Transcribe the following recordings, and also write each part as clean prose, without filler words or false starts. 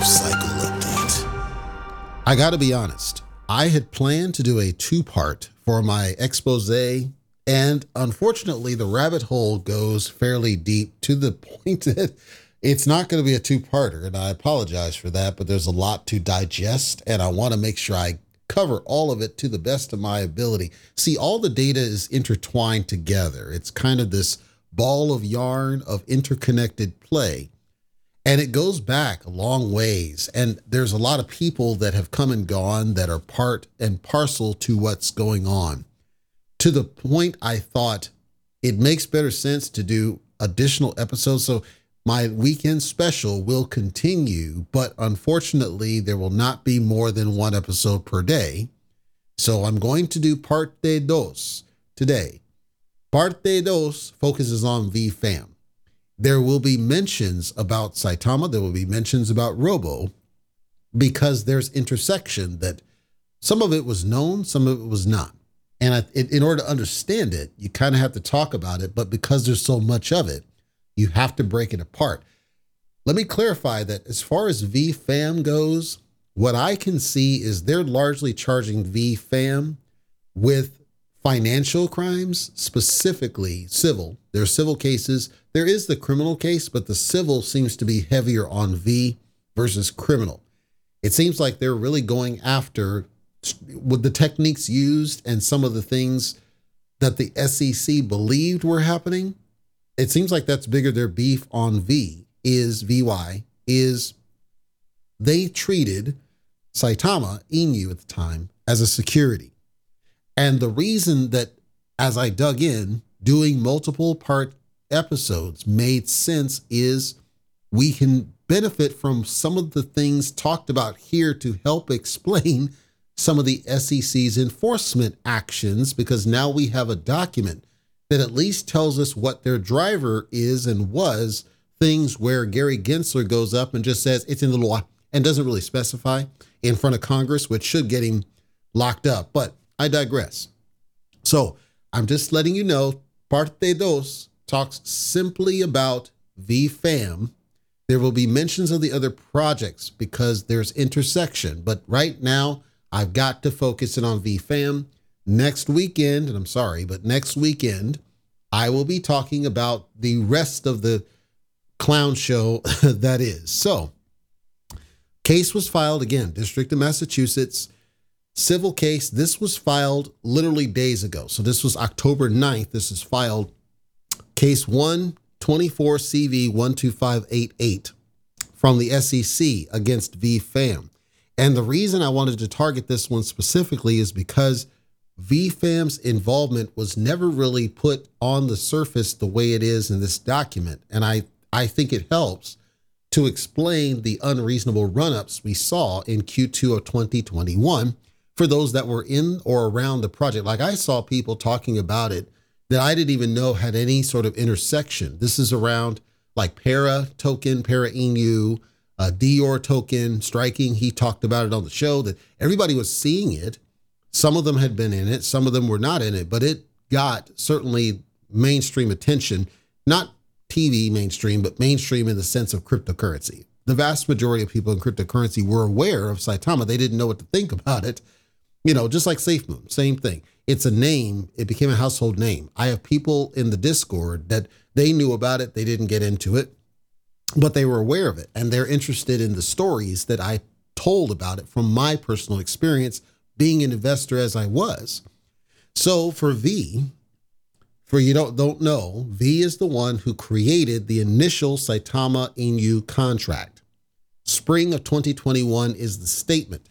Cycle update. I gotta be honest, I had planned to do a two-part for my expose, and unfortunately the rabbit hole goes fairly deep to the point that it's not going to be a two-parter, and I apologize for that, but there's a lot to digest, and I want to make sure I cover all of it to the best of my ability. See, all the data is intertwined together. It's kind of this ball of yarn of interconnected play. And it goes back a long ways. And there's a lot of people that have come and gone that are part and parcel to what's going on. To the point I thought it makes better sense to do additional episodes. So my weekend special will continue, but unfortunately there will not be more than one episode per day. So I'm going to do parte dos today. Parte dos focuses on VFAM. There will be mentions about Saitama. There will be mentions about Robo, because there's intersection that some of it was known, some of it was not. And in order to understand it, you kind of have to talk about it. But because there's so much of it, you have to break it apart. Let me clarify that as far as VFAM goes, what I can see is they're largely charging VFAM with financial crimes, specifically civil. There are civil cases. There is the criminal case, but the civil seems to be heavier on V versus criminal. It seems like they're really going after, with the techniques used and some of the things that the SEC believed were happening. It seems like that's bigger. Their beef on VY is they treated Saitama, Inu at the time, as a security. And the reason that, as I dug in, doing multiple part episodes made sense is we can benefit from some of the things talked about here to help explain some of the SEC's enforcement actions, because now we have a document that at least tells us what their driver is and was, things where Gary Gensler goes up and just says it's in the law and doesn't really specify in front of Congress, which should get him locked up. But I digress. So I'm just letting you know, parte dos talks simply about VFAM. There will be mentions of the other projects because there's intersection. But right now, I've got to focus in on VFAM. Next weekend, and I'm sorry, but next weekend, I will be talking about the rest of the clown show that is. So, case was filed again, District of Massachusetts. Civil case, this was filed literally days ago. So this was October 9th. This is filed case 124 CV 12588 from the SEC against VFAM. And the reason I wanted to target this one specifically is because VFAM's involvement was never really put on the surface the way it is in this document. And I think it helps to explain the unreasonable run-ups we saw in Q2 of 2021 for those that were in or around the project. Like, I saw people talking about it that I didn't even know had any sort of intersection. This is around like Para token, Para Inu, Dior token striking. He talked about it on the show that everybody was seeing it. Some of them had been in it. Some of them were not in it, but it got certainly mainstream attention, not TV mainstream, but mainstream in the sense of cryptocurrency. The vast majority of people in cryptocurrency were aware of Saitama. They didn't know what to think about it. You know, just like SafeMoon, same thing. It's a name. It became a household name. I have people in the Discord that they knew about it. They didn't get into it, but they were aware of it. And they're interested in the stories that I told about it from my personal experience being an investor as I was. So for V, for you don't know, V is the one who created the initial Saitama Inu contract. Spring of 2021 is the statement.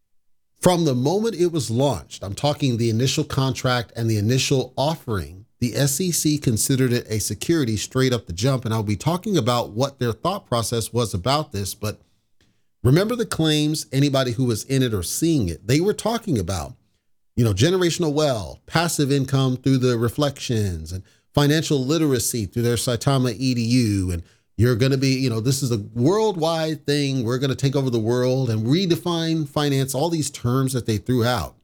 From the moment it was launched, I'm talking the initial contract and the initial offering, the SEC considered it a security straight up the jump. And I'll be talking about what their thought process was about this. But remember the claims, anybody who was in it or seeing it, they were talking about, you know, generational wealth, passive income through the reflections, and financial literacy through their Saitama EDU, and you're going to be, you know, this is a worldwide thing. We're going to take over the world and redefine finance, all these terms that they threw out.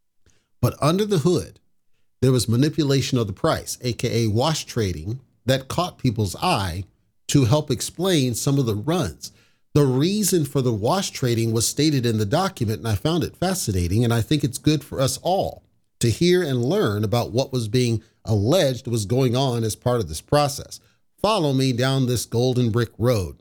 But under the hood, there was manipulation of the price, aka wash trading, that caught people's eye to help explain some of the runs. The reason for the wash trading was stated in the document, and I found it fascinating, and I think it's good for us all to hear and learn about what was being alleged was going on as part of this process. Follow me down this golden brick road.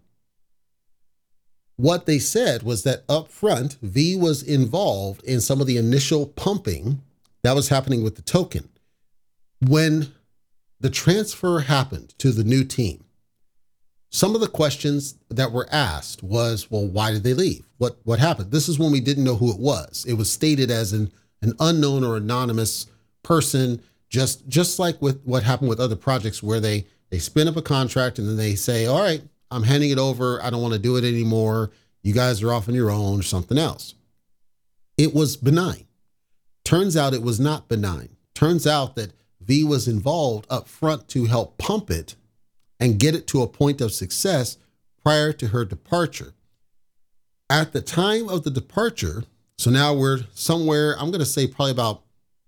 What they said was that up front, V was involved in some of the initial pumping that was happening with the token. When the transfer happened to the new team, some of the questions that were asked was, well, why did they leave? What happened? This is when we didn't know who it was. It was stated as an unknown or anonymous person, just like with what happened with other projects where they spin up a contract and then they say, all right, I'm handing it over. I don't want to do it anymore. You guys are off on your own or something else. It was benign. Turns out it was not benign. Turns out that V was involved up front to help pump it and get it to a point of success prior to her departure. At the time of the departure, so now we're somewhere, I'm going to say probably about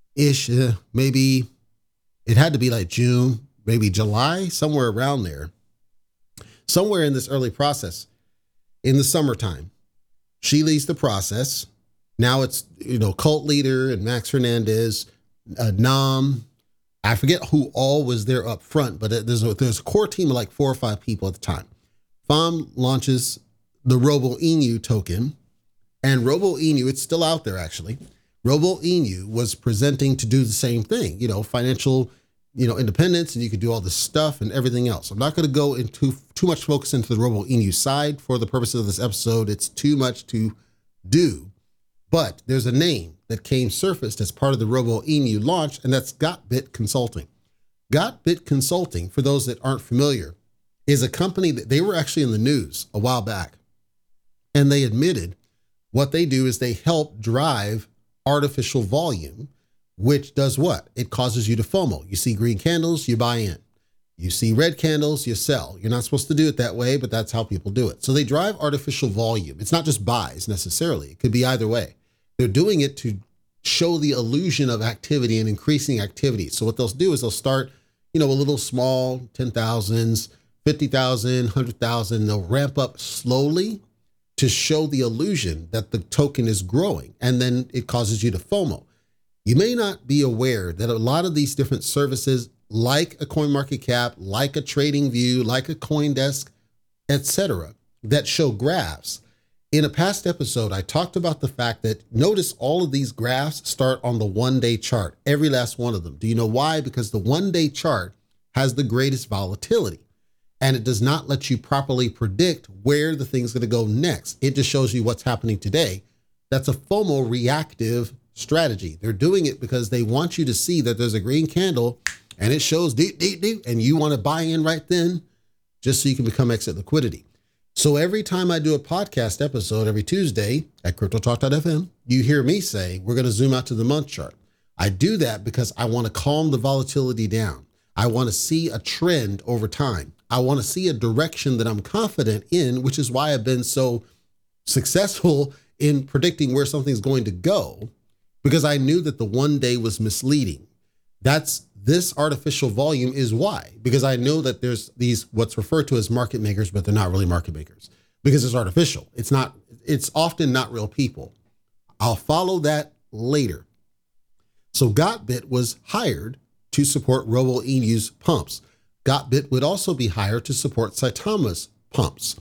maybe it had to be like June, maybe July, somewhere around there. Somewhere in this early process, in the summertime, she leads the process. Now it's, Cult Leader and Max Hernandez, Nam. I forget who all was there up front, but there's a core team of like 4 or 5 people at the time. FOM launches the Robo Inu token, and Robo Inu, it's still out there actually. Robo Inu was presenting to do the same thing, financial, independence, and you could do all this stuff and everything else. I'm not going to go into too much focus into the Robo Inu side for the purposes of this episode. It's too much to do, but there's a name that came surfaced as part of the Robo Inu launch, and that's GotBit Consulting. GotBit Consulting, for those that aren't familiar, is a company that they were actually in the news a while back, and they admitted what they do is they help drive artificial volume, which does what? It causes you to FOMO. You see green candles, you buy in. You see red candles, you sell. You're not supposed to do it that way, but that's how people do it. So they drive artificial volume. It's not just buys necessarily. It could be either way. They're doing it to show the illusion of activity and increasing activity. So what they'll do is they'll start, a little small, 10,000s, 50,000, 100,000. They'll ramp up slowly to show the illusion that the token is growing. And then it causes you to FOMO. You may not be aware that a lot of these different services, like a CoinMarketCap, like a TradingView, like a CoinDesk, etc., that show graphs. In a past episode, I talked about the fact that notice all of these graphs start on the 1-day chart, every last one of them. Do you know why? Because the 1-day chart has the greatest volatility, and it does not let you properly predict where the thing's going to go next. It just shows you what's happening today. That's a FOMO reactive strategy. They're doing it because they want you to see that there's a green candle and it shows deep, deep, deep, and you want to buy in right then just so you can become exit liquidity. So every time I do a podcast episode every Tuesday at CryptoTalk.fm, you hear me say, we're going to zoom out to the month chart. I do that because I want to calm the volatility down. I want to see a trend over time. I want to see a direction that I'm confident in, which is why I've been so successful in predicting where something's going to go, because I knew that the 1 day was misleading. This artificial volume is why, because I know that there's these what's referred to as market makers, but they're not really market makers because it's artificial. It's often not real people. I'll follow that later. So GotBit was hired to support Robo Inu's pumps. GotBit would also be hired to support Saitama's pumps.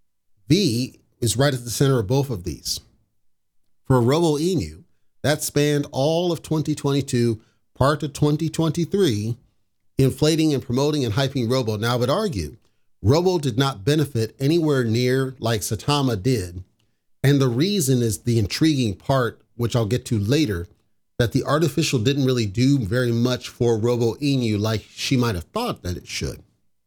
V is right at the center of both of these. For Robo Inu, that spanned all of 2022, part of 2023, inflating and promoting and hyping Robo. Now, I would argue Robo did not benefit anywhere near like Saitama did. And the reason is the intriguing part, which I'll get to later, that the artificial didn't really do very much for Robo Inu like she might have thought that it should.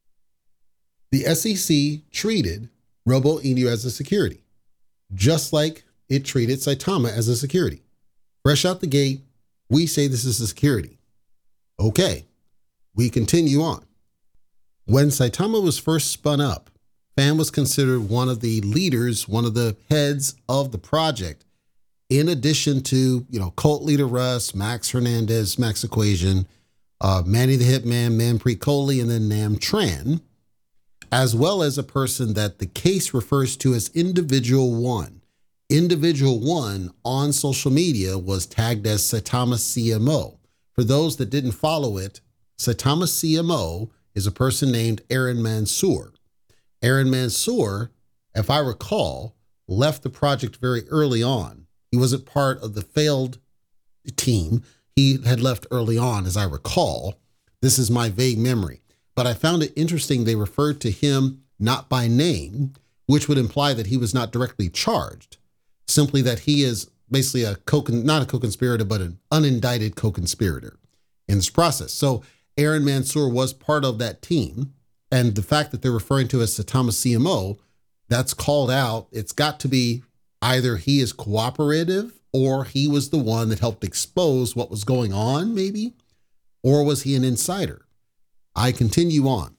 The SEC treated Robo Inu as a security, just like it treated Saitama as a security. Fresh out the gate, we say this is a security. Okay, we continue on. When Saitama was first spun up, FAM was considered one of the leaders, one of the heads of the project, in addition to, Cult Leader Russ, Max Hernandez, Max Equation, Manny the Hitman, Manpreet Kohli, and then Nam Tran. as well as a person that the case refers to as Individual One. Individual One on social media was tagged as Saitama CMO. For those that didn't follow it, Saitama CMO is a person named Aaron Mansour. Aaron Mansour, if I recall, left the project very early on. He wasn't part of the failed team. He had left early on, as I recall. This is my vague memory. But I found it interesting they referred to him not by name, which would imply that he was not directly charged, simply that he is basically not a co-conspirator, but an unindicted co-conspirator in this process. So Aaron Mansour was part of that team. And the fact that they're referring to as Saitama CMO, that's called out. It's got to be either he is cooperative or he was the one that helped expose what was going on, maybe, or was he an insider? I continue on.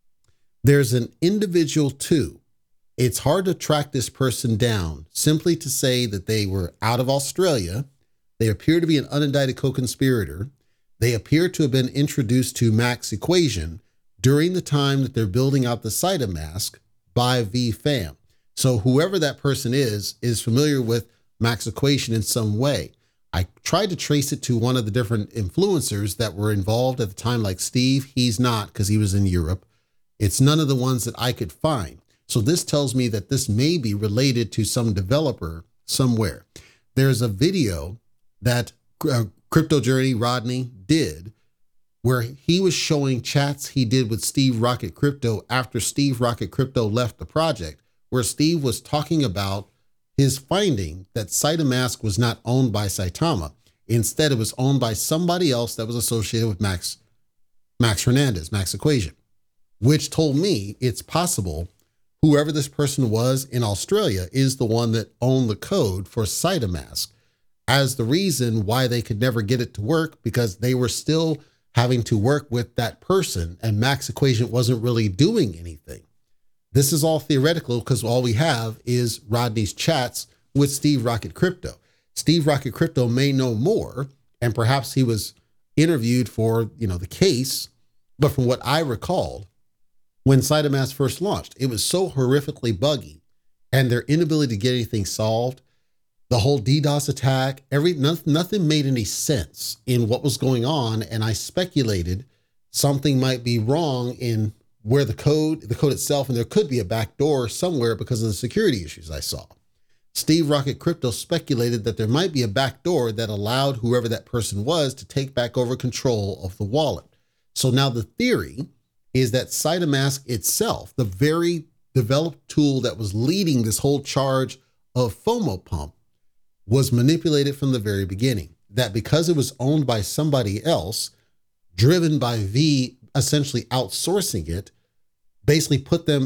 There's an Individual Two. It's hard to track this person down simply to say that they were out of Australia. They appear to be an unindicted co-conspirator. They appear to have been introduced to Max Equation during the time that they're building out the SidaMask by VFam. So whoever that person is familiar with Max Equation in some way. I tried to trace it to one of the different influencers that were involved at the time, like Steve. He's not, because he was in Europe. It's none of the ones that I could find. So this tells me that this may be related to some developer somewhere. There's a video that Crypto Journey Rodney did where he was showing chats he did with Steve Rocket Crypto after Steve Rocket Crypto left the project, where Steve was talking about his finding that SidaMask was not owned by Saitama. Instead, it was owned by somebody else that was associated with Max Hernandez, Max Equation, which told me it's possible whoever this person was in Australia is the one that owned the code for SidaMask as the reason why they could never get it to work, because they were still having to work with that person and Max Equation wasn't really doing anything. This is all theoretical because all we have is Rodney's chats with Steve Rocket Crypto. Steve Rocket Crypto may know more, and perhaps he was interviewed for, the case. But from what I recalled, when SidaMask first launched, it was so horrifically buggy, and their inability to get anything solved, the whole DDoS attack, nothing made any sense in what was going on. And I speculated something might be wrong in where the code itself, and there could be a backdoor somewhere because of the security issues I saw. Steve Rocket Crypto speculated that there might be a backdoor that allowed whoever that person was to take back over control of the wallet. So now the theory is that SidaMask itself, the very developed tool that was leading this whole charge of FOMO pump, was manipulated from the very beginning. That because it was owned by somebody else, driven by V essentially outsourcing it, basically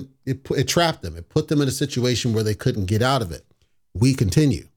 it trapped them. It put them in a situation where they couldn't get out of it. We continue.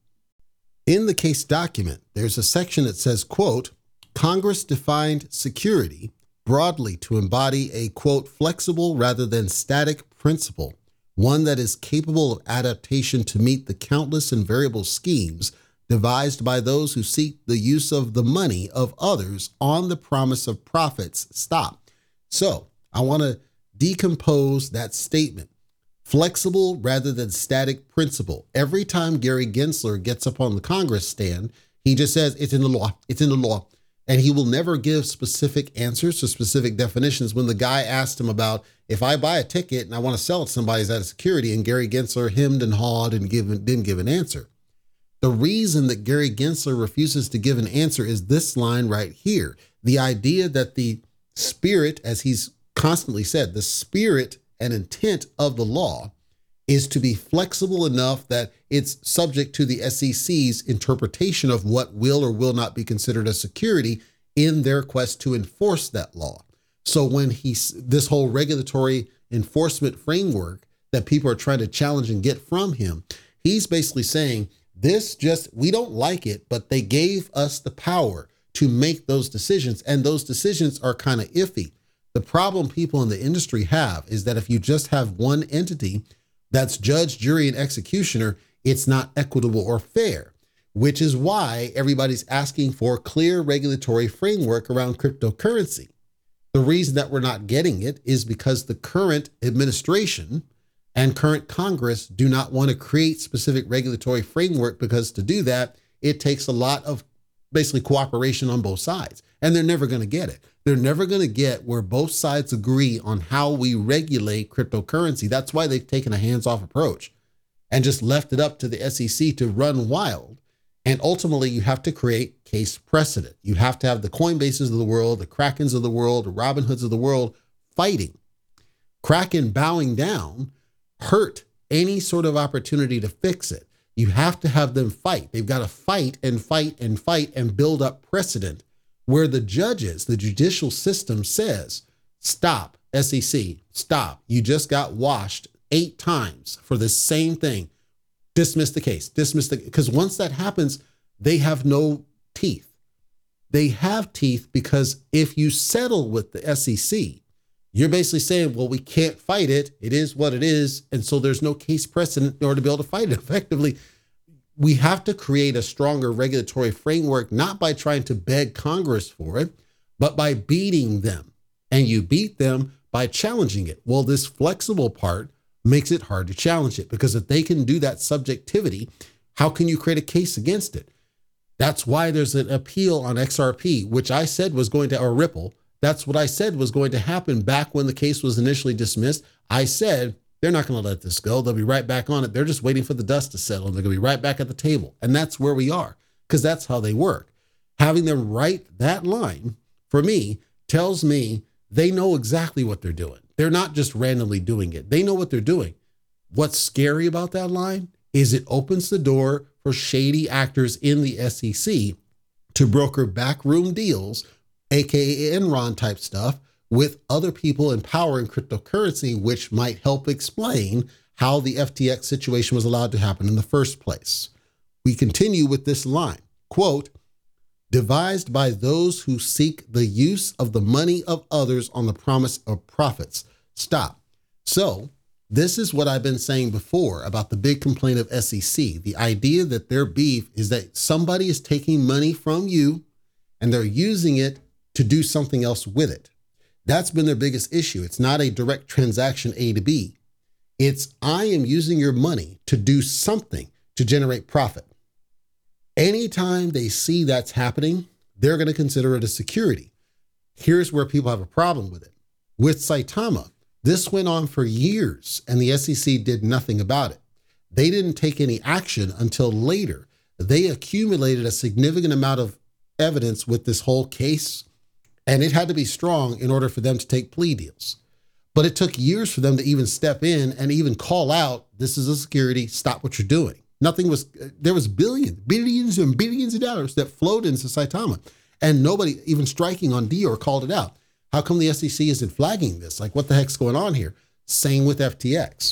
In the case document, there's a section that says, quote, Congress defined security broadly to embody a, quote, flexible rather than static principle, one that is capable of adaptation to meet the countless and variable schemes devised by those who seek the use of the money of others on the promise of profits. Stop. So I want to decompose that statement. Flexible rather than static principle. Every time Gary Gensler gets up on the Congress stand, he just says, it's in the law, it's in the law. And he will never give specific answers to specific definitions. When the guy asked him about, if I buy a ticket and I want to sell it to somebody, is that a security? And Gary Gensler hemmed and hawed and didn't give an answer. The reason that Gary Gensler refuses to give an answer is this line right here. The idea that the spirit, as he's constantly said, the spirit and intent of the law is to be flexible enough that it's subject to the SEC's interpretation of what will or will not be considered a security in their quest to enforce that law. So when this whole regulatory enforcement framework that people are trying to challenge and get from him, he's basically saying, we don't like it, but they gave us the power to make those decisions. And those decisions are kind of iffy. The problem people in the industry have is that if you just have one entity that's judge, jury, and executioner, it's not equitable or fair, which is why everybody's asking for clear regulatory framework around cryptocurrency. The reason that we're not getting it is because the current administration and current Congress do not want to create specific regulatory framework, because to do that, it takes a lot of basically cooperation on both sides. And they're never going to get it. They're never going to get where both sides agree on how we regulate cryptocurrency. That's why they've taken a hands-off approach and just left it up to the SEC to run wild. And ultimately, you have to create case precedent. You have to have the Coinbases of the world, the Krakens of the world, the Robinhoods of the world fighting. Kraken bowing down hurt any sort of opportunity to fix it. You have to have them fight. They've got to fight and fight and fight and build up precedent where the judges, the judicial system says, stop, SEC, stop. You just got washed 8 times for the same thing. Dismiss the case, because once that happens, they have no teeth. They have teeth because if you settle with the SEC, you're basically saying, well, we can't fight it. It is what it is. And so there's no case precedent in order to be able to fight it effectively. We have to create a stronger regulatory framework, not by trying to beg Congress for it, but by beating them. And you beat them by challenging it. Well, this flexible part makes it hard to challenge it, because if they can do that subjectivity, how can you create a case against it? That's why there's an appeal on XRP, which I said was going to, or Ripple. That's what I said was going to happen back when the case was initially dismissed. I said, they're not going to let this go. They'll be right back on it. They're just waiting for the dust to settle, and they're going to be right back at the table. And that's where we are, because that's how they work. Having them write that line, for me, tells me they know exactly what they're doing. They're not just randomly doing it. They know what they're doing. What's scary about that line is it opens the door for shady actors in the SEC to broker backroom deals, aka Enron type stuff, with other people in power in cryptocurrency, which might help explain how the FTX situation was allowed to happen in the first place. We continue with this line, quote, devised by those who seek the use of the money of others on the promise of profits. Stop. So this is what I've been saying before about the big complaint of SEC. The idea that their beef is that somebody is taking money from you and they're using it to do something else with it. That's been their biggest issue. It's not a direct transaction A to B. It's I am using your money to do something to generate profit. Anytime they see that's happening, they're going to consider it a security. Here's where people have a problem with it. With Saitama, this went on for years and the SEC did nothing about it. They didn't take any action until later. They accumulated a significant amount of evidence with this whole case, and it had to be strong in order for them to take plea deals. But it took years for them to even step in and even call out, this is a security, stop what you're doing. There was billions and billions of dollars that flowed into Saitama, and nobody even striking on Dior called it out. How come the SEC isn't flagging this? Like, what the heck's going on here? Same with FTX.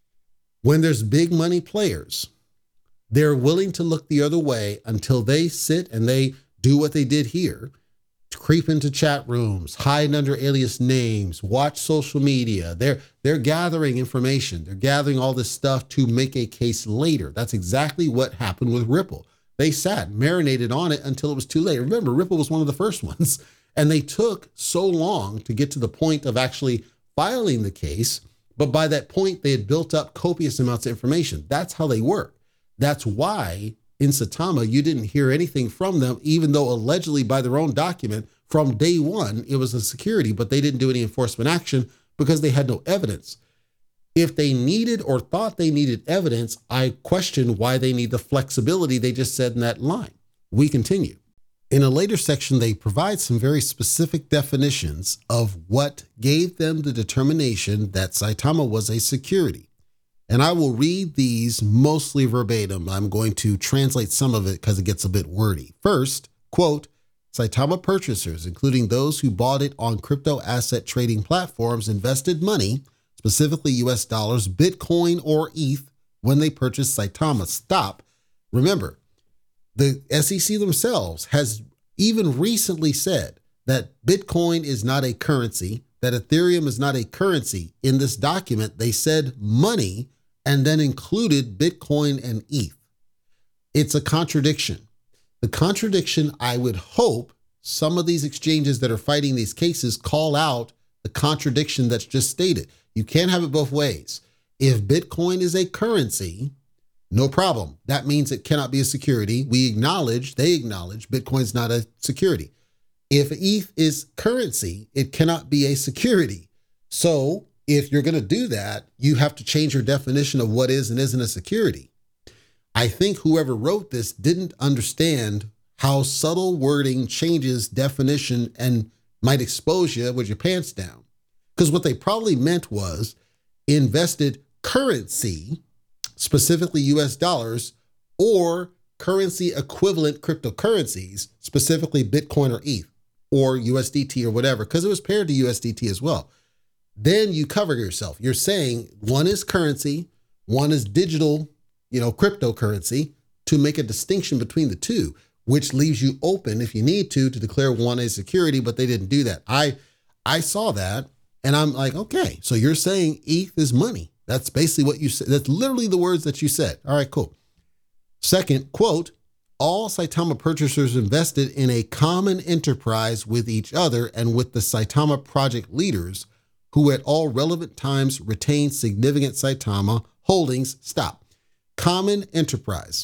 When there's big money players, they're willing to look the other way until they sit and they do what they did here, creep into chat rooms, hide under alias names, watch social media. They're gathering information. They're gathering all this stuff to make a case later. That's exactly what happened with Ripple. They sat, marinated on it until it was too late. Remember, Ripple was one of the first ones, and they took so long to get to the point of actually filing the case. But by that point, they had built up copious amounts of information. That's how they work. That's why in Saitama, you didn't hear anything from them, even though allegedly by their own document from day one, it was a security, but they didn't do any enforcement action because they had no evidence. If they needed or thought they needed evidence, I question why they need the flexibility they just said in that line. We continue. In a later section, they provide some very specific definitions of what gave them the determination that Saitama was a security. And I will read these mostly verbatim. I'm going to translate some of it because it gets a bit wordy. First, quote, Saitama purchasers, including those who bought it on crypto asset trading platforms, invested money, specifically US dollars, Bitcoin, or ETH, when they purchased Saitama. Stop. Remember, the SEC themselves has even recently said that Bitcoin is not a currency, that Ethereum is not a currency. In this document, they said money and then included Bitcoin and ETH. It's a contradiction. The contradiction, I would hope, some of these exchanges that are fighting these cases call out the contradiction that's just stated. You can't have it both ways. If Bitcoin is a currency, no problem. That means it cannot be a security. They acknowledge Bitcoin's not a security. If ETH is currency, it cannot be a security. So if you're going to do that, you have to change your definition of what is and isn't a security. I think whoever wrote this didn't understand how subtle wording changes definition and might expose you with your pants down. Because what they probably meant was invested currency, specifically US dollars, or currency equivalent cryptocurrencies, specifically Bitcoin or ETH or USDT or whatever, because it was paired to USDT as well. Then you cover yourself. You're saying one is currency, one is digital, cryptocurrency, to make a distinction between the two, which leaves you open, if you need to declare one a security, but they didn't do that. I saw that and I'm like, okay, so you're saying ETH is money. That's basically what you said. That's literally the words that you said. All right, cool. Second, quote, all Saitama purchasers invested in a common enterprise with each other and with the Saitama project leaders who at all relevant times retained significant Saitama holdings. Stop. Common enterprise.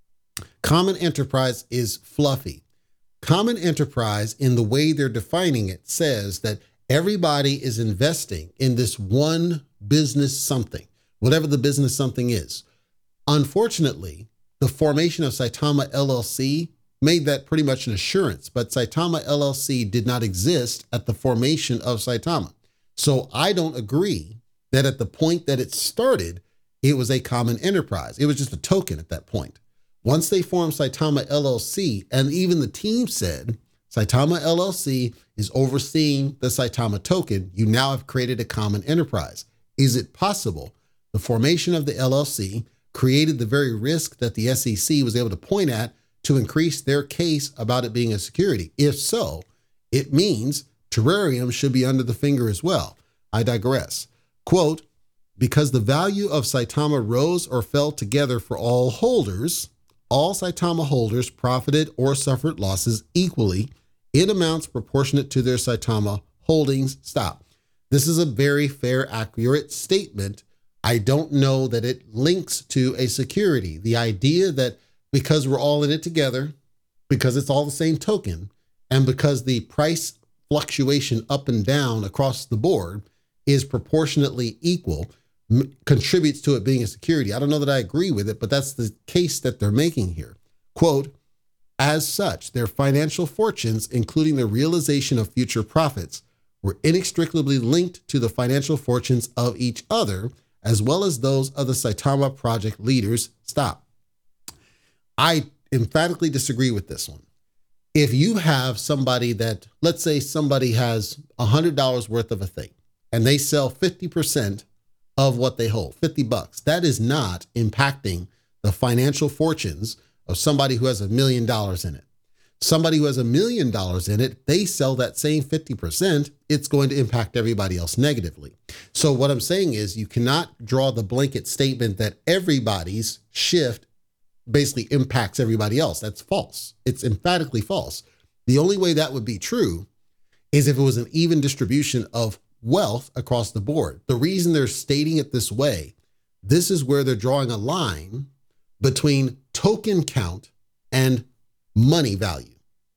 Common enterprise is fluffy. Common enterprise, in the way they're defining it, says that everybody is investing in this one business something, whatever the business something is. Unfortunately, the formation of Saitama LLC made that pretty much an assurance, but Saitama LLC did not exist at the formation of Saitama. So I don't agree that at the point that it started, it was a common enterprise. It was just a token at that point. Once they formed Saitama LLC, and even the team said, Saitama LLC is overseeing the Saitama token, you now have created a common enterprise. Is it possible the formation of the LLC created the very risk that the SEC was able to point at to increase their case about it being a security? If so, it means Terrarium should be under the finger as well. I digress. Quote, because the value of Saitama rose or fell together for all holders, all Saitama holders profited or suffered losses equally in amounts proportionate to their Saitama holdings. Stop. This is a very fair, accurate statement. I don't know that it links to a security. The idea that because we're all in it together, because it's all the same token, and because the price fluctuation up and down across the board is proportionately equal, contributes to it being a security. I don't know that I agree with it, but that's the case that they're making here. Quote, as such, their financial fortunes, including the realization of future profits, were inextricably linked to the financial fortunes of each other, as well as those of the Saitama project leaders. Stop. I emphatically disagree with this one. If you have somebody that, let's say somebody has $100 worth of a thing and they sell 50% of what they hold, $50, that is not impacting the financial fortunes of somebody who has $1 million in it. Somebody who has $1 million in it, they sell that same 50%, it's going to impact everybody else negatively. So what I'm saying is you cannot draw the blanket statement that everybody's shift basically impacts everybody else. That's false. It's emphatically false. The only way that would be true is if it was an even distribution of wealth across the board. The reason they're stating it this way, this is where they're drawing a line between token count and money value.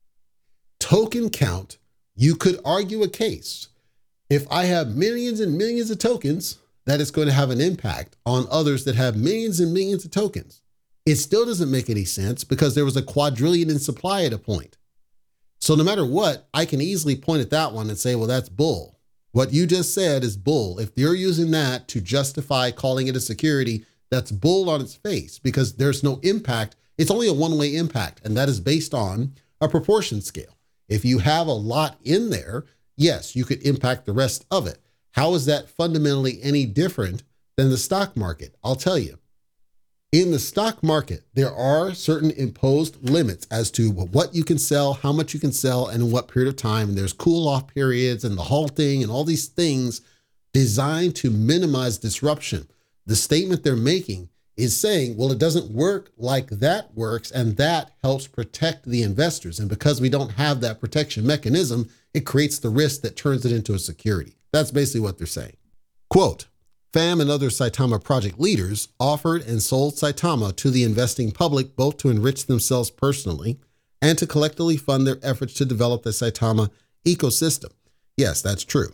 Token count, you could argue a case. If I have millions and millions of tokens, that it's going to have an impact on others that have millions and millions of tokens. It still doesn't make any sense because there was a quadrillion in supply at a point. So no matter what, I can easily point at that one and say, well, that's bull. What you just said is bull. If you're using that to justify calling it a security, that's bull on its face because there's no impact. It's only a one-way impact, and that is based on a proportion scale. If you have a lot in there, yes, you could impact the rest of it. How is that fundamentally any different than the stock market? I'll tell you. In the stock market, there are certain imposed limits as to what you can sell, how much you can sell, and in what period of time. And there's cool-off periods and the halting and all these things designed to minimize disruption. The statement they're making is saying, well, it doesn't work like that works, and that helps protect the investors. And because we don't have that protection mechanism, it creates the risk that turns it into a security. That's basically what they're saying. Quote, FAM and other Saitama project leaders offered and sold Saitama to the investing public, both to enrich themselves personally and to collectively fund their efforts to develop the Saitama ecosystem. Yes, that's true.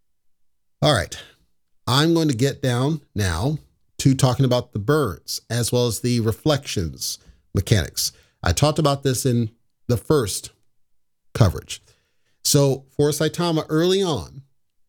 All right, I'm going to get down now to talking about the burns as well as the reflections mechanics. I talked about this in the first coverage. So for Saitama early on,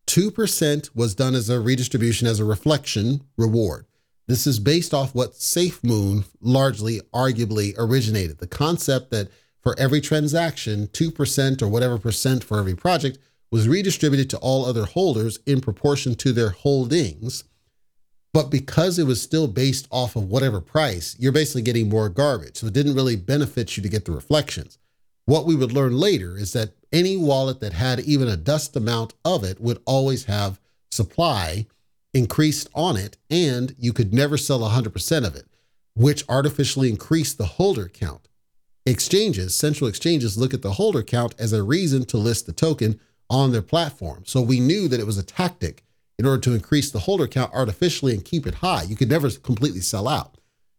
2% was done as a redistribution as a reflection reward. This is based off what SafeMoon largely arguably originated. The concept that for every transaction, 2% or whatever percent for every project was redistributed to all other holders in proportion to their holdings. But because it was still based off of whatever price, you're basically getting more garbage. So it didn't really benefit you to get the reflections. What we would learn later is that any wallet that had even a dust amount of it would always have supply increased on it, and you could never sell 100% of it, which artificially increased the holder count. Exchanges, central exchanges, look at the holder count as a reason to list the token on their platform. So we knew that it was a tactic in order to increase the holder count artificially and keep it high. You could never completely sell out.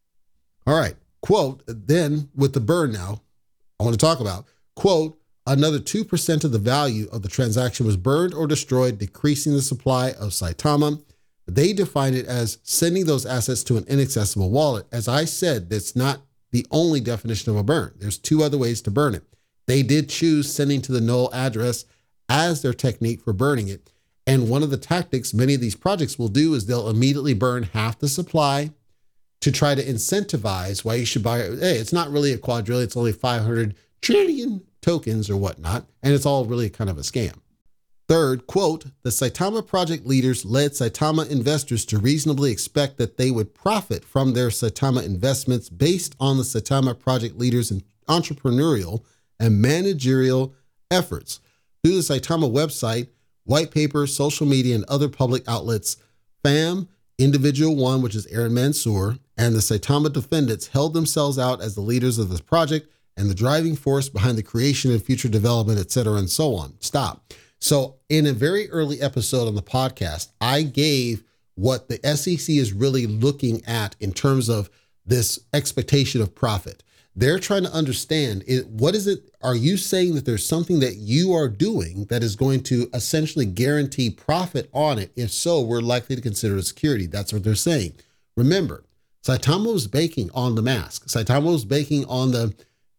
All right, quote, then with the burn now, I want to talk about, quote, another 2% of the value of the transaction was burned or destroyed, decreasing the supply of Saitama. They define it as sending those assets to an inaccessible wallet. As I said, that's not the only definition of a burn. There's two other ways to burn it. They did choose sending to the null address as their technique for burning it. And one of the tactics many of these projects will do is they'll immediately burn half the supply to try to incentivize why you should buy it. Hey, it's not really a quadrillion, it's only 500 trillion tokens or whatnot, and it's all really kind of a scam. Third, quote, the Saitama project leaders led Saitama investors to reasonably expect that they would profit from their Saitama investments based on the Saitama project leaders' entrepreneurial and managerial efforts. Through the Saitama website, white paper, social media, and other public outlets, FAM, Individual One, which is Aaron Mansour, and the Saitama defendants held themselves out as the leaders of this project and the driving force behind the creation and future development, et cetera, and so on. Stop. So in a very early episode on the podcast, I gave what the SEC is really looking at in terms of this expectation of profit. They're trying to understand, what is it? Are you saying that there's something that you are doing that is going to essentially guarantee profit on it? If so, we're likely to consider it security. That's what they're saying. Remember, Saitama was baking on the mask. Saitama was baking on the,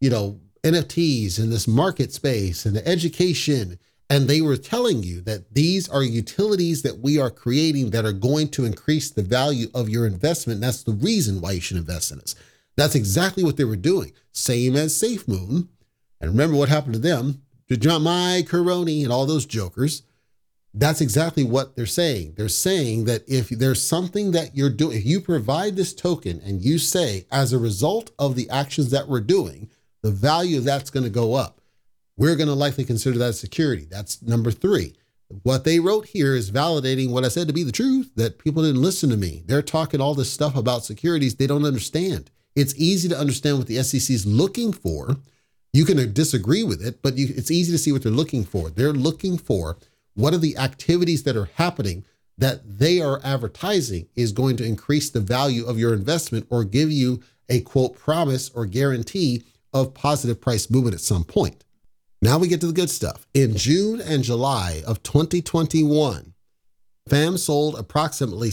NFTs and this market space and the education. And they were telling you that these are utilities that we are creating that are going to increase the value of your investment. That's the reason why you should invest in this. That's exactly what they were doing. Same as SafeMoon. And remember what happened to them, to Mike Caroni and all those jokers. That's exactly what they're saying. They're saying that if there's something that you're doing, if you provide this token and you say, as a result of the actions that we're doing, the value of that's going to go up, we're going to likely consider that security. That's number 3. What they wrote here is validating what I said to be the truth, that people didn't listen to me. They're talking all this stuff about securities they don't understand. It's easy to understand what the SEC is looking for. You can disagree with it, but it's easy to see what they're looking for. They're looking for what are the activities that are happening that they are advertising is going to increase the value of your investment or give you a, quote, promise or guarantee of positive price movement at some point. Now we get to the good stuff. In June and July of 2021, FAM sold approximately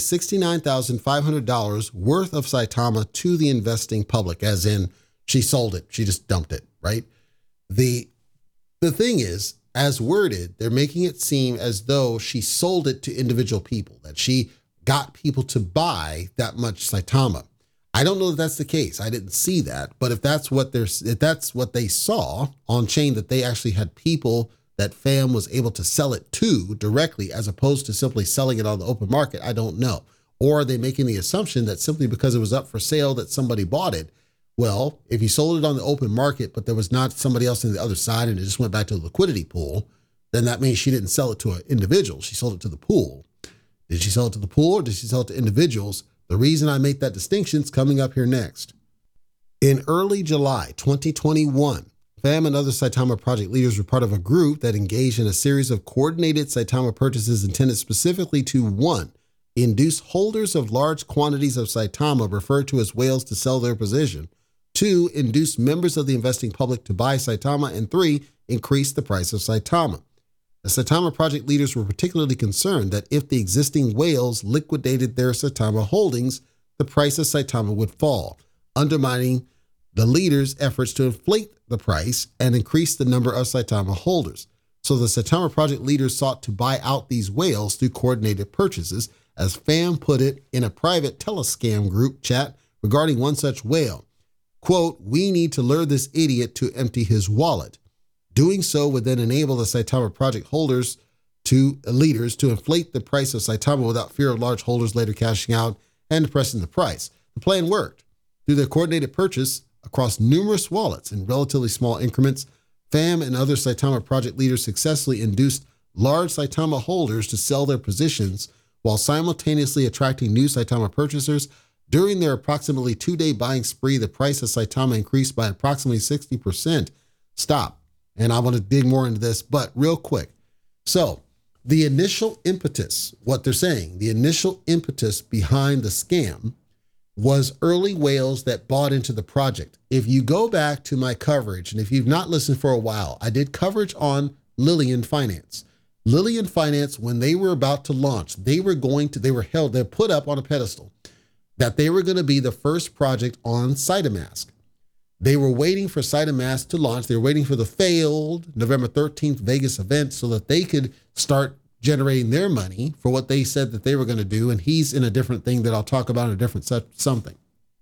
$69,500 worth of Saitama to the investing public, as in she sold it. She just dumped it, right? The thing is, as worded, they're making it seem as though she sold it to individual people, that she got people to buy that much Saitama. I don't know if that's the case. I didn't see that, but if that's what they saw on chain, that they actually had people that FAM was able to sell it to directly as opposed to simply selling it on the open market, I don't know. Or are they making the assumption that simply because it was up for sale that somebody bought it? Well, if you sold it on the open market, but there was not somebody else on the other side and it just went back to the liquidity pool, then that means she didn't sell it to an individual. She sold it to the pool. Did she sell it to the pool or did she sell it to individuals? The reason I make that distinction is coming up here next. In early July 2021, FAM and other Saitama project leaders were part of a group that engaged in a series of coordinated Saitama purchases intended specifically to 1. Induce holders of large quantities of Saitama, referred to as whales, to sell their position. 2. Induce members of the investing public to buy Saitama. And 3. Increase the price of Saitama. The Saitama project leaders were particularly concerned that if the existing whales liquidated their Saitama holdings, the price of Saitama would fall, undermining the leaders' efforts to inflate the price and increase the number of Saitama holders. So the Saitama project leaders sought to buy out these whales through coordinated purchases, as FAM put it in a private telescam group chat regarding one such whale. Quote, "We need to lure this idiot to empty his wallet. Doing so would then enable the Saitama project leaders to inflate the price of Saitama without fear of large holders later cashing out and depressing the price." The plan worked. Through their coordinated purchase across numerous wallets in relatively small increments, FAM and other Saitama project leaders successfully induced large Saitama holders to sell their positions while simultaneously attracting new Saitama purchasers. During their approximately 2-day buying spree, the price of Saitama increased by approximately 60%. Stop. And I want to dig more into this, but real quick. So the initial impetus, what they're saying, the initial impetus behind the scam was early whales that bought into the project. If you go back to my coverage, and if you've not listened for a while, I did coverage on Lillian Finance. Lillian Finance, when they were about to launch, they're put up on a pedestal that they were going to be the first project on Cytomask. They were waiting for Cytomask to launch. They were waiting for the failed November 13th Vegas event so that they could start generating their money for what they said that they were going to do. And he's in a different thing that I'll talk about in a different something.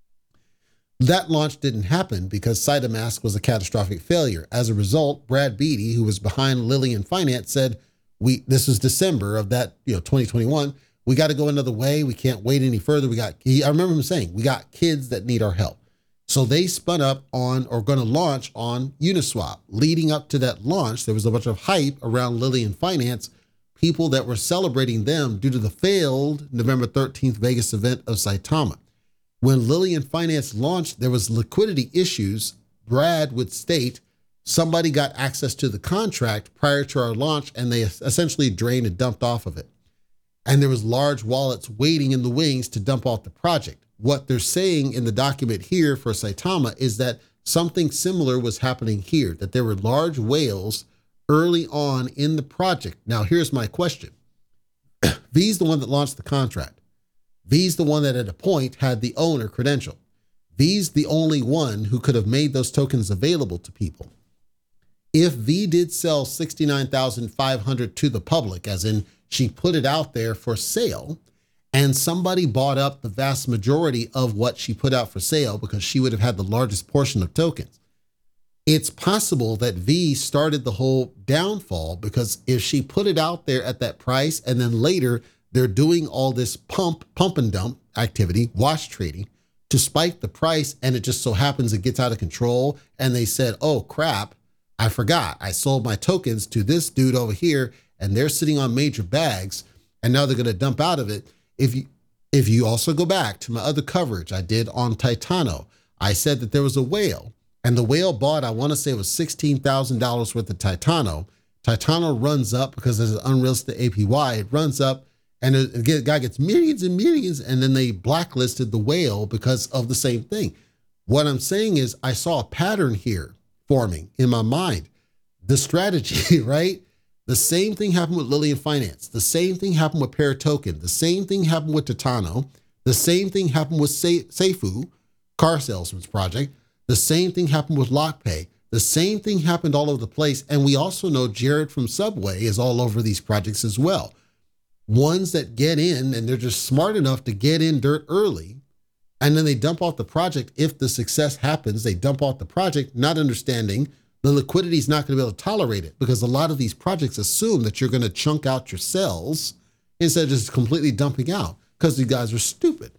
That launch didn't happen because Cytomask was a catastrophic failure. As a result, Brad Beatty, who was behind Lillian Finance, said, this was December of that, 2021. We got to go another way. We can't wait any further. I remember him saying, we got kids that need our help. So they spun up on, or going to launch on Uniswap. Leading up to that launch, there was a bunch of hype around Lillian Finance, people that were celebrating them due to the failed November 13th Vegas event of Saitama. When Lillian Finance launched, there was liquidity issues. Brad would state, somebody got access to the contract prior to our launch, and they essentially drained and dumped off of it. And there was large wallets waiting in the wings to dump off the project. What they're saying in the document here for Saitama is that something similar was happening here, that there were large whales early on in the project. Now, here's my question. V's the one that launched the contract. V's the one that at a point had the owner credential. V's the only one who could have made those tokens available to people. If V did sell 69,500 to the public, as in she put it out there for sale, and somebody bought up the vast majority of what she put out for sale because she would have had the largest portion of tokens, it's possible that V started the whole downfall, because if she put it out there at that price and then later they're doing all this pump and dump activity, wash trading, to spike the price, and it just so happens it gets out of control and they said, oh crap, I forgot. I sold my tokens to this dude over here and they're sitting on major bags and now they're going to dump out of it. If you also go back to my other coverage I did on Titano, I said that there was a whale, and the whale bought, I want to say it was $16,000 worth of Titano. Titano runs up because there's an unrealistic APY. It runs up and the guy gets millions and millions, and then they blacklisted the whale because of the same thing. What I'm saying is I saw a pattern here forming in my mind. The strategy, right? The same thing happened with Lillian Finance. The same thing happened with Paratoken. The same thing happened with Titano. The same thing happened with Seifu, Car Salesman's Project. The same thing happened with LockPay. The same thing happened all over the place. And we also know Jared from Subway is all over these projects as well. Ones that get in and they're just smart enough to get in dirt early, and then they dump off the project. If the success happens, they dump off the project, not understanding the liquidity is not going to be able to tolerate it, because a lot of these projects assume that you're going to chunk out your cells instead of just completely dumping out, because you guys are stupid.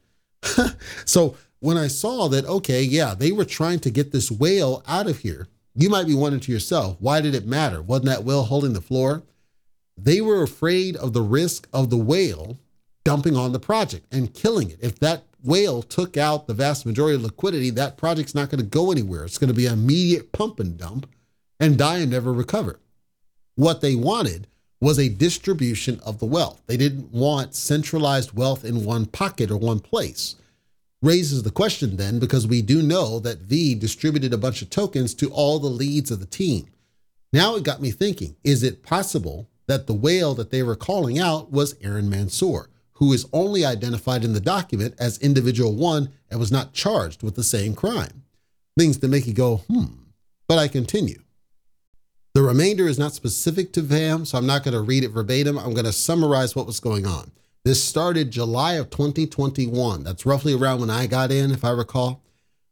So when I saw that, okay, yeah, they were trying to get this whale out of here, you might be wondering to yourself, why did it matter? Wasn't that whale holding the floor? They were afraid of the risk of the whale dumping on the project and killing it. If that whale took out the vast majority of liquidity, that project's not going to go anywhere. It's going to be an immediate pump and dump and die and never recover. What they wanted was a distribution of the wealth. They didn't want centralized wealth in one pocket or one place. Raises the question then, because we do know that V distributed a bunch of tokens to all the leads of the team. Now it got me thinking, is it possible that the whale that they were calling out was Aaron Mansour, who is only identified in the document as individual one and was not charged with the same crime? Things that make you go, But I continue. The remainder is not specific to VAM, so I'm not going to read it verbatim. I'm going to summarize what was going on. This started July of 2021. That's roughly around when I got in, if I recall.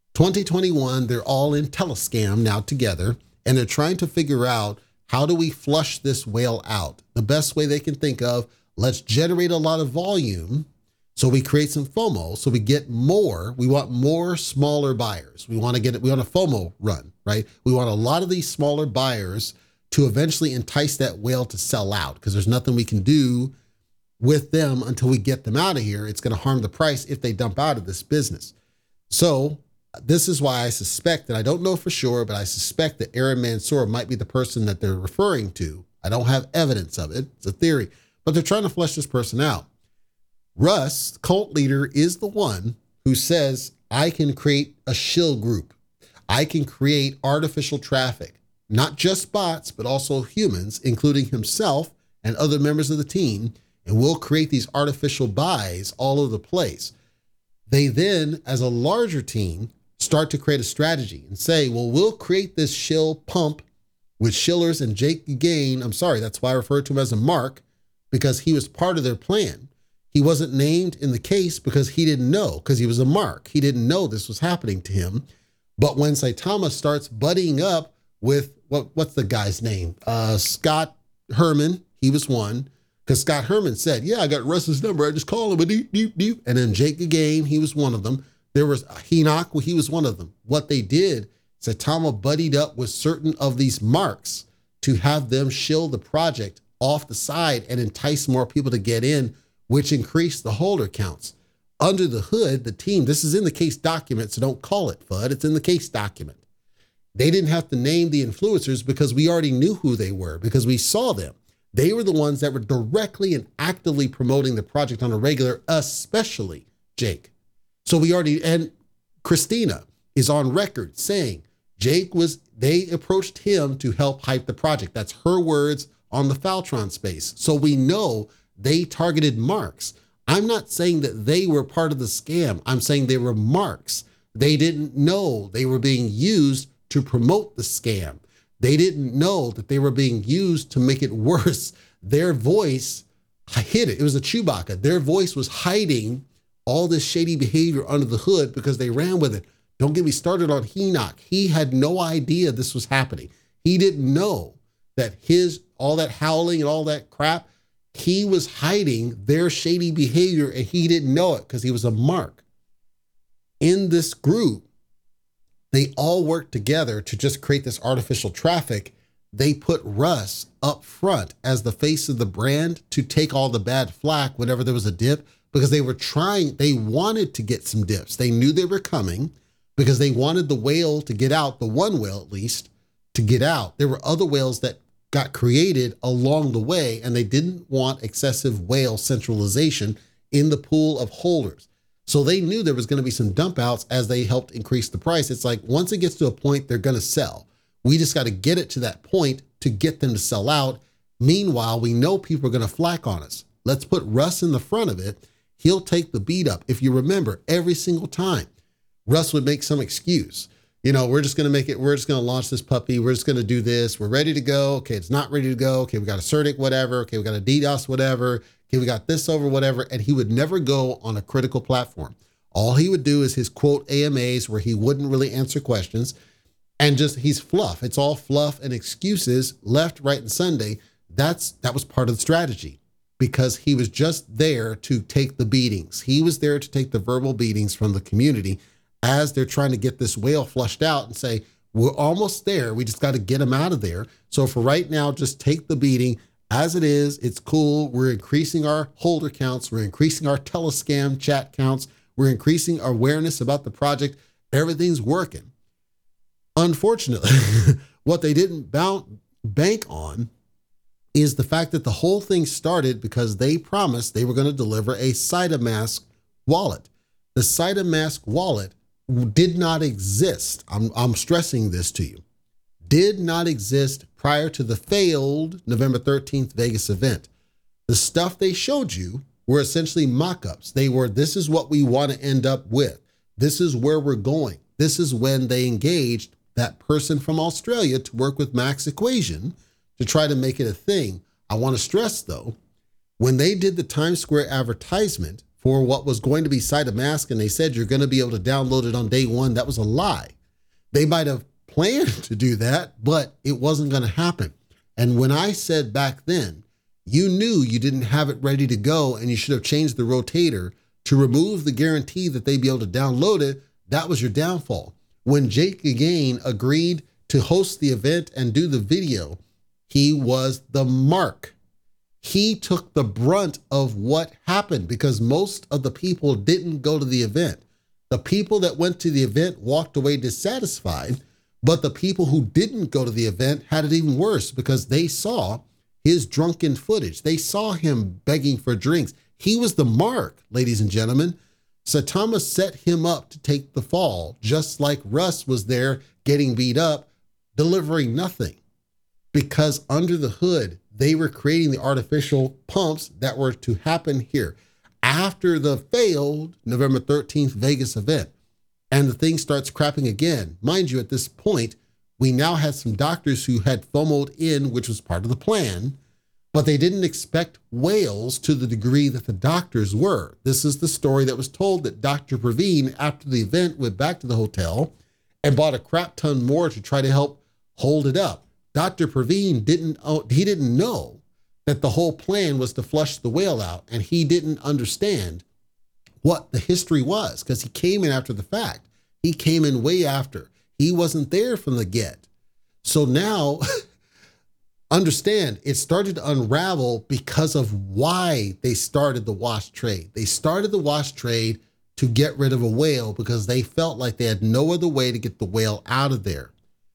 2021, they're all in Telescam now together, and they're trying to figure out, how do we flush this whale out? The best way they can think of, let's generate a lot of volume so we create some FOMO, so we get more. We want more smaller buyers. We want a FOMO run, right? We want a lot of these smaller buyers to eventually entice that whale to sell out, because there's nothing we can do with them until we get them out of here. It's going to harm the price if they dump out of this business. So this is why I suspect, and I don't know for sure, but I suspect that Aaron Mansour might be the person that they're referring to. I don't have evidence of it. It's a theory, but they're trying to flesh this person out. Russ, cult leader, is the one who says, I can create a shill group. I can create artificial traffic, not just bots, but also humans, including himself and other members of the team. And we'll create these artificial buys all over the place. They then, as a larger team, start to create a strategy and say, well, we'll create this shill pump with Shillers and Jake Gain. I'm sorry, that's why I refer to him as a mark, because he was part of their plan. He wasn't named in the case because he didn't know, because he was a mark. He didn't know this was happening to him. But when Saitama starts buddying up with, what's the guy's name? Scott Herman, he was one. Because Scott Herman said, yeah, I got Russ's number. I just call him. And then Jake Again, he was one of them. There was Hinock, he was one of them. What they did, Saitama buddied up with certain of these marks to have them shill the project off the side and entice more people to get in, which increased the holder counts. Under the hood, the team, this is in the case document, so don't call it FUD. It's in the case document. They didn't have to name the influencers because we already knew who they were, because we saw them. They were the ones that were directly and actively promoting the project on a regular, especially Jake. So we already, and Christina is on record saying they approached him to help hype the project. That's her words on the Faltron space. So we know they targeted marks. I'm not saying that they were part of the scam. I'm saying they were marks. They didn't know they were being used to promote the scam. They didn't know that they were being used to make it worse. Their voice hid it. It was a Chewbacca. Their voice was hiding all this shady behavior under the hood because they ran with it. Don't get me started on Hinock. He had no idea this was happening. He didn't know that all that howling and all that crap, he was hiding their shady behavior and he didn't know it because he was a mark. In this group, they all worked together to just create this artificial traffic. They put Russ up front as the face of the brand to take all the bad flack whenever there was a dip, because they wanted to get some dips. They knew they were coming because they wanted the whale to get out, the one whale at least, to get out. There were other whales that got created along the way, and they didn't want excessive whale centralization in the pool of holders. So they knew there was going to be some dump outs as they helped increase the price. It's like, once it gets to a point, they're going to sell. We just got to get it to that point to get them to sell out. Meanwhile, we know people are going to flack on us. Let's put Russ in the front of it. He'll take the beat up. If you remember, every single time, Russ would make some excuse. We're just going to launch this puppy. We're just going to do this. We're ready to go. Okay, it's not ready to go. Okay, we got a CertiK, whatever. Okay, we got a DDoS, whatever. Okay, we got this over, whatever. And he would never go on a critical platform. All he would do is his quote AMAs where he wouldn't really answer questions, and he's fluff. It's all fluff and excuses left, right, and Sunday. That was part of the strategy, because he was just there to take the beatings. He was there to take the verbal beatings from the community as they're trying to get this whale flushed out and say, we're almost there. We just got to get him out of there. So for right now, just take the beating as it is. It's cool. We're increasing our holder counts. We're increasing our Telescam chat counts. We're increasing our awareness about the project. Everything's working. Unfortunately, what they didn't bank on is the fact that the whole thing started because they promised they were going to deliver a CytoMask wallet. The CytoMask wallet did not exist. I'm stressing this to you. Did not exist prior to the failed November 13th Vegas event. The stuff they showed you were essentially mock-ups. They were, this is what we want to end up with. This is where we're going. This is when they engaged that person from Australia to work with Max Equation to try to make it a thing. I want to stress though, when they did the Times Square advertisement for what was going to be CytoMask and they said you're going to be able to download it on day one, that was a lie. They might have planned to do that, but it wasn't going to happen. And when I said back then, you knew you didn't have it ready to go and you should have changed the rotator to remove the guarantee that they'd be able to download it, that was your downfall. When Jake again agreed to host the event and do the video, he was the mark. He took the brunt of what happened because most of the people didn't go to the event. The people that went to the event walked away dissatisfied, but the people who didn't go to the event had it even worse because they saw his drunken footage. They saw him begging for drinks. He was the mark, ladies and gentlemen. Saitama set him up to take the fall, just like Russ was there getting beat up, delivering nothing. Because under the hood, they were creating the artificial pumps that were to happen here after the failed November 13th Vegas event. And the thing starts crapping again. Mind you, at this point, we now had some doctors who had FOMO'd in, which was part of the plan, but they didn't expect whales to the degree that the doctors were. This is the story that was told that Dr. Praveen, after the event, went back to the hotel and bought a crap ton more to try to help hold it up. Dr. Praveen didn't know that the whole plan was to flush the whale out, and he didn't understand what the history was because he came in after the fact. He came in way after. He wasn't there from the get. So now, understand, it started to unravel because of why they started the wash trade. They started the wash trade to get rid of a whale because they felt like they had no other way to get the whale out of there.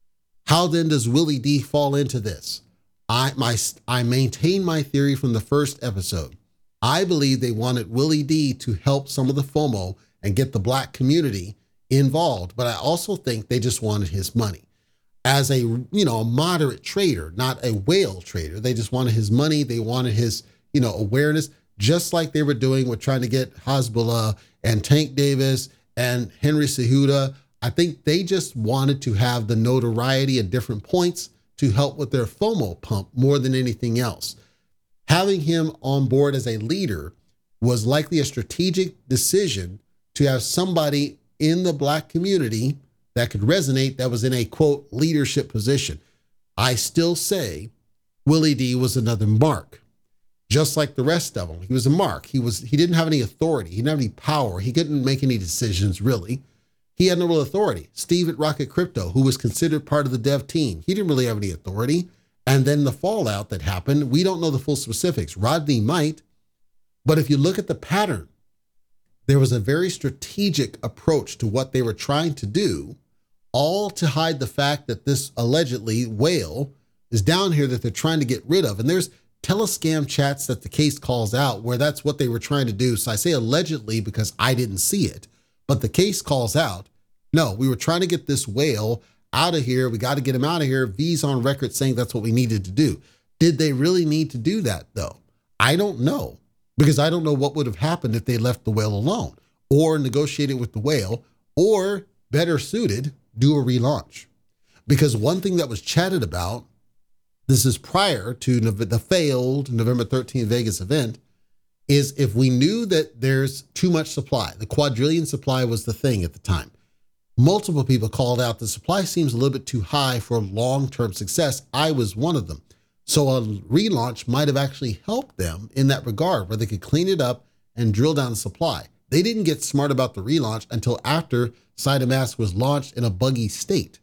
How then does Willie D fall into this? I maintain my theory from the first episode. I believe they wanted Willie D to help some of the FOMO and get the black community involved, but I also think they just wanted his money. As a moderate trader, not a whale trader, they just wanted his money. They wanted his awareness, just like they were doing with trying to get Hezbollah and Tank Davis and Henry Cejudo. I think they just wanted to have the notoriety at different points to help with their FOMO pump more than anything else. Having him on board as a leader was likely a strategic decision to have somebody in the black community that could resonate, that was in a, quote, leadership position. I still say Willie D was another mark, just like the rest of them. He was a mark. He didn't have any authority. He didn't have any power. He couldn't make any decisions, really. He had no real authority. Steve at Rocket Crypto, who was considered part of the dev team, he didn't really have any authority. And then the fallout that happened, we don't know the full specifics. Rodney might, but if you look at the pattern, there was a very strategic approach to what they were trying to do, all to hide the fact that this allegedly whale is down here that they're trying to get rid of. And there's telescam chats that the case calls out where that's what they were trying to do. So I say allegedly because I didn't see it, but the case calls out, no, we were trying to get this whale out of here. We got to get him out of here. V's on record saying that's what we needed to do. Did they really need to do that though? I don't know, because I don't know what would have happened if they left the whale alone or negotiated with the whale, or better suited, do a relaunch. Because one thing that was chatted about, this is prior to the failed November 13th Vegas event, is if we knew that there's too much supply, the quadrillion supply was the thing at the time. Multiple people called out the supply seems a little bit too high for long-term success. I was one of them. So a relaunch might have actually helped them in that regard, where they could clean it up and drill down the supply. They didn't get smart about the relaunch until after CytoMask was launched in a buggy state.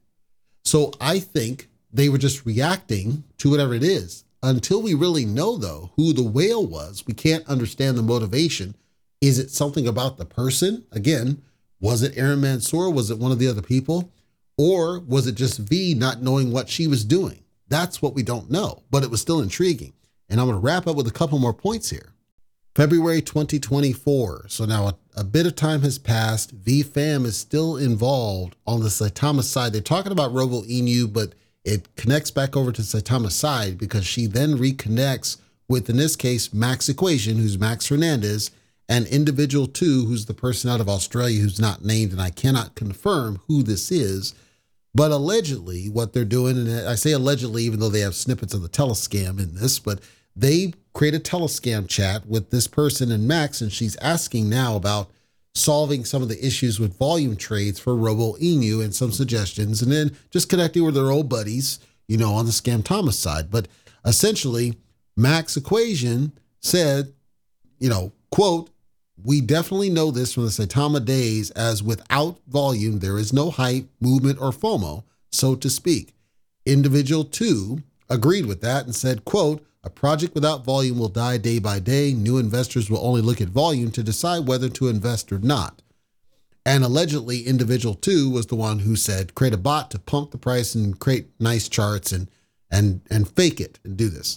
So I think they were just reacting to whatever it is. Until we really know, though, who the whale was, we can't understand the motivation. Is it something about the person? Again, was it Aaron Mansour? Was it one of the other people? Or was it just V not knowing what she was doing? That's what we don't know, but it was still intriguing. And I'm going to wrap up with a couple more points here. February 2024. So now a bit of time has passed. VFAM is still involved on the Saitama side. They're talking about Robo Inu, but it connects back over to Saitama's side because she then reconnects with, in this case, Max Equation, who's Max Hernandez, and Individual 2, who's the person out of Australia who's not named, and I cannot confirm who this is. But allegedly, what they're doing, and I say allegedly, even though they have snippets of the telescam in this, but they create a telescam chat with this person and Max, and she's asking now about solving some of the issues with volume trades for Robo Inu and some suggestions, and then just connecting with their old buddies, on the Scam Thomas side. But essentially, Max Equation said, quote, "We definitely know this from the Saitama days, as without volume, there is no hype, movement, or FOMO, so to speak." Individual 2 agreed with that and said, quote, "A project without volume will die day by day. New investors will only look at volume to decide whether to invest or not." And allegedly, Individual 2 was the one who said, create a bot to pump the price and create nice charts and fake it and do this.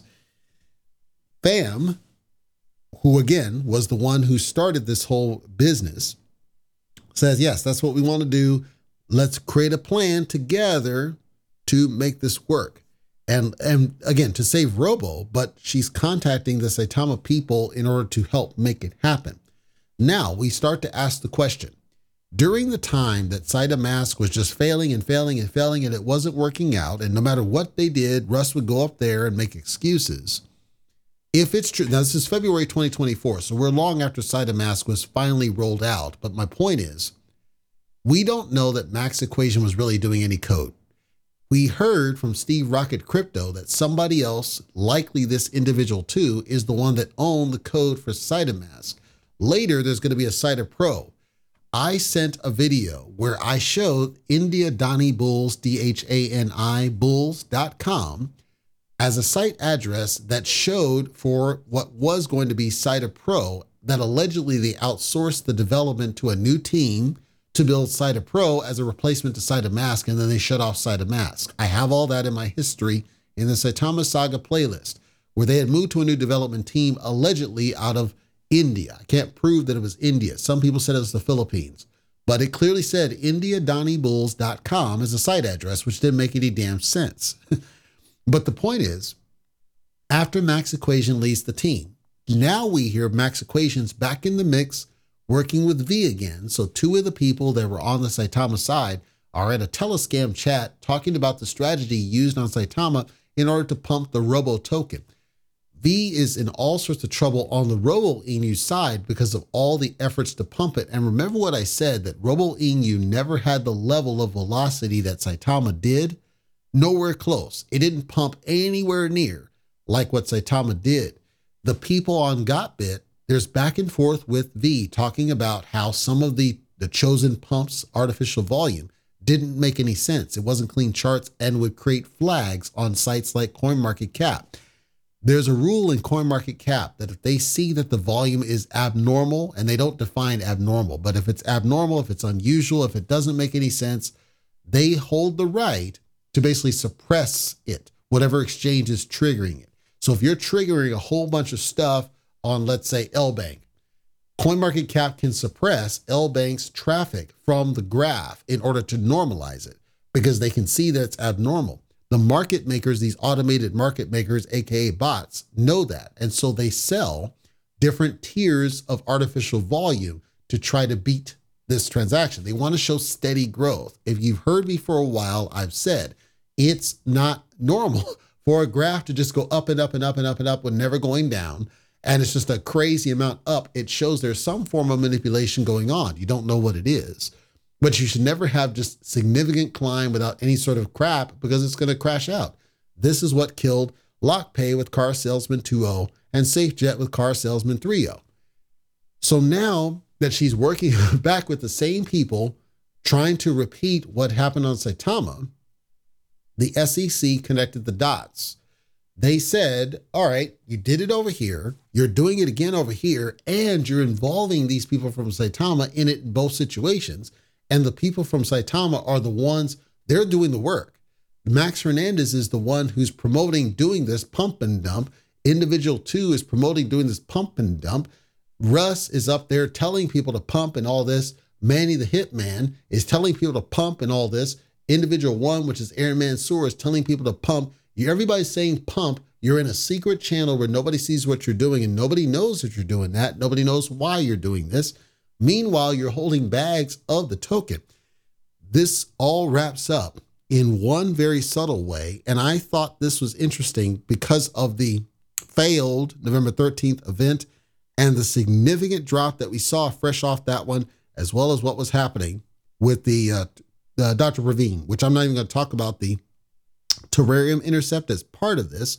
FAM, who again was the one who started this whole business, says, yes, that's what we want to do. Let's create a plan together to make this work. And again, to save Robo, but she's contacting the Saitama people in order to help make it happen. Now we start to ask the question, during the time that SaitaMask was just failing and failing and failing and it wasn't working out, and no matter what they did, Russ would go up there and make excuses. If it's true, now this is February 2024, so we're long after SaitaMask was finally rolled out. But my point is, we don't know that Max Equation was really doing any code. We heard from Steve Rocket Crypto that somebody else, likely this Individual 2, is the one that owned the code for SaitaMask. Later, there's going to be a Saita Pro. I sent a video where I showed India Dani Bulls, DHANI Bulls.com, as a site address that showed for what was going to be Saita Pro, that allegedly they outsourced the development to a new team to build Saita Pro as a replacement to SaitaMask, and then they shut off SaitaMask. I have all that in my history in the Saitama Saga playlist, where they had moved to a new development team allegedly out of India. I can't prove that it was India. Some people said it was the Philippines, but it clearly said IndiaDaniBulls.com as a site address, which didn't make any damn sense. But the point is, after Max Equation leads the team, now we hear Max Equation's back in the mix, working with V again. So 2 of the people that were on the Saitama side are at a telescam chat talking about the strategy used on Saitama in order to pump the Robo token. V is in all sorts of trouble on the Robo Inu side because of all the efforts to pump it. And remember what I said, that Robo Inu never had the level of velocity that Saitama did. Nowhere close. It didn't pump anywhere near like what Saitama did. The people on GotBit, there's back and forth with V talking about how some of the chosen pumps artificial volume didn't make any sense. It wasn't clean charts and would create flags on sites like CoinMarketCap. There's a rule in CoinMarketCap that if they see that the volume is abnormal, and they don't define abnormal, but if it's abnormal, if it's unusual, if it doesn't make any sense, they hold the right to basically suppress it, whatever exchange is triggering it. So if you're triggering a whole bunch of stuff on, let's say, LBank, CoinMarketCap can suppress LBank's traffic from the graph in order to normalize it because they can see that it's abnormal. The market makers, these automated market makers, aka bots, know that. And so they sell different tiers of artificial volume to try to beat this transaction. They want to show steady growth. If you've heard me for a while, I've said it's not normal for a graph to just go up and up and up and up and up with never going down. And it's just a crazy amount up. It shows there's some form of manipulation going on. You don't know what it is, but you should never have just significant climb without any sort of crap because it's going to crash out. This is what killed LockPay with Car Salesman 2.0 and SafeJet with Car Salesman 3.0. So now that she's working back with the same people, trying to repeat what happened on Saitama, the SEC connected the dots. They said, all right, you did it over here, you're doing it again over here, and you're involving these people from Saitama in it in both situations. And the people from Saitama are the ones, they're doing the work. Max Hernandez is the one who's promoting doing this pump and dump. Individual 2 is promoting doing this pump and dump. Russ is up there telling people to pump and all this. Manny the Hitman is telling people to pump and all this. Individual 1, which is Aaron Mansour, is telling people to pump. Everybody's saying pump. You're in a secret channel where nobody sees what you're doing and nobody knows that you're doing that. Nobody knows why you're doing this. Meanwhile, you're holding bags of the token. This all wraps up in one very subtle way. And I thought this was interesting because of the failed November 13th event and the significant drop that we saw fresh off that one, as well as what was happening with the Dr. Ravine, which I'm not even going to talk about the terrarium intercept as part of this.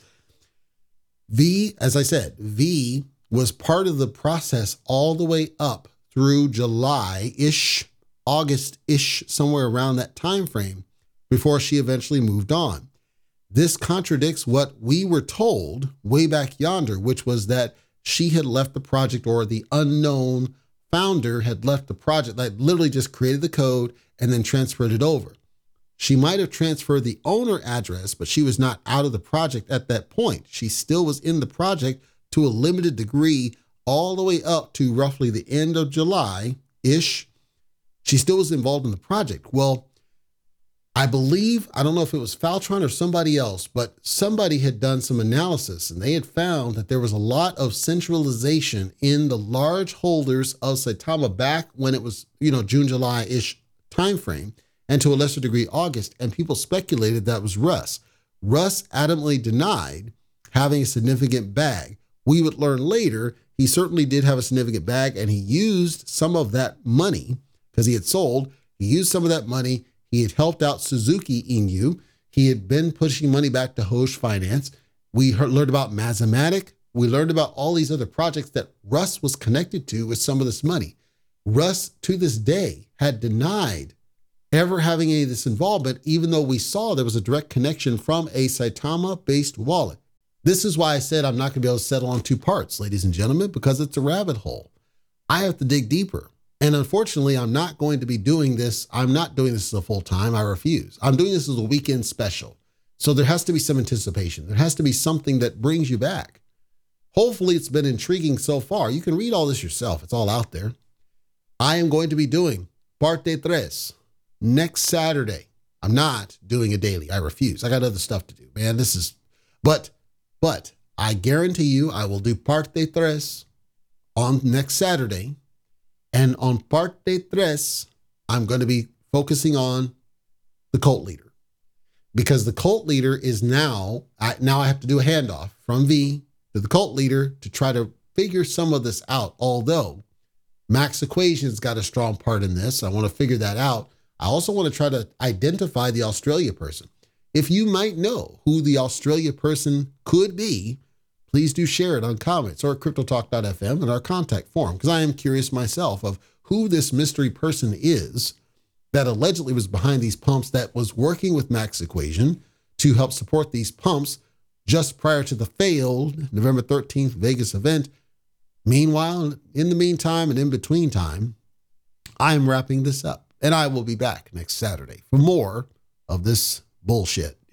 V, as I said, V was part of the process all the way up through July-ish, August-ish, somewhere around that time frame before she eventually moved on. This contradicts what we were told way back yonder, which was that she had left the project, or the unknown founder had left the project, like literally just created the code and then transferred it over. She might have transferred the owner address, but she was not out of the project at that point. She still was in the project to a limited degree all the way up to roughly the end of July-ish. She still was involved in the project. Well, I believe, I don't know if it was Faltron or somebody else, but somebody had done some analysis and they had found that there was a lot of centralization in the large holders of Saitama back when it was, June, July-ish timeframe, and to a lesser degree, August. And people speculated that was Russ. Russ adamantly denied having a significant bag. We would learn later, he certainly did have a significant bag, and he used some of that money because he had sold. He used some of that money. He had helped out Suzuki Inu. He had been pushing money back to Hoge Finance. We learned about Mathematic. We learned about all these other projects that Russ was connected to with some of this money. Russ, to this day, had denied ever having any of this involvement, even though we saw there was a direct connection from a Saitama-based wallet. This is why I said I'm not going to be able to settle on 2 parts, ladies and gentlemen, because it's a rabbit hole. I have to dig deeper. And unfortunately, I'm not going to be doing this. I'm not doing this as a full time. I refuse. I'm doing this as a weekend special. So there has to be some anticipation. There has to be something that brings you back. Hopefully it's been intriguing so far. You can read all this yourself. It's all out there. I am going to be doing Parte 3 next Saturday. I'm not doing a daily. I refuse. I got other stuff to do, man. But I guarantee you I will do Parte 3 on next Saturday. And on Parte 3, I'm going to be focusing on the cult leader, because the cult leader is now I have to do a handoff from V to the cult leader to try to figure some of this out. Although Max Equation's got a strong part in this. I want to figure that out. I also want to try to identify the Australia person. If you might know who the Australia person could be, please do share it on comments or at cryptotalk.fm in our contact form, because I am curious myself of who this mystery person is that allegedly was behind these pumps, that was working with Max Equation to help support these pumps just prior to the failed November 13th Vegas event. Meanwhile, in the meantime and in between time, I am wrapping this up, and I will be back next Saturday for more of this bullshit.